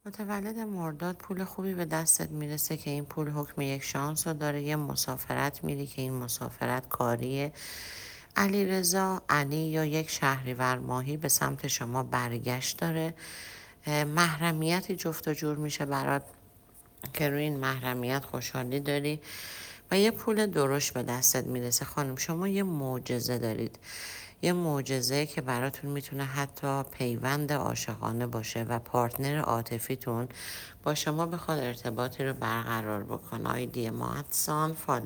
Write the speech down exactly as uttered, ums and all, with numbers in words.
متولد مرداد پول خوبی به دستت میرسه که این پول حکم یک شانس رو داره. یه مسافرت میری که این مسافرت کاریه. علیرضا علی یا یک شهریور ماهی به سمت شما برگشت داره. محرمیتی جفت و جور میشه برات که روی این محرمیت خوشحالی داری و یه پول درشت به دستت میرسه. خانم شما یه معجزه دارید، یه معجزه که براتون میتونه حتی پیوند عاشقانه باشه و پارتنر عاطفیتون با شما بخواد ارتباطی رو برقرار بکنه. آیدی ماتسان فال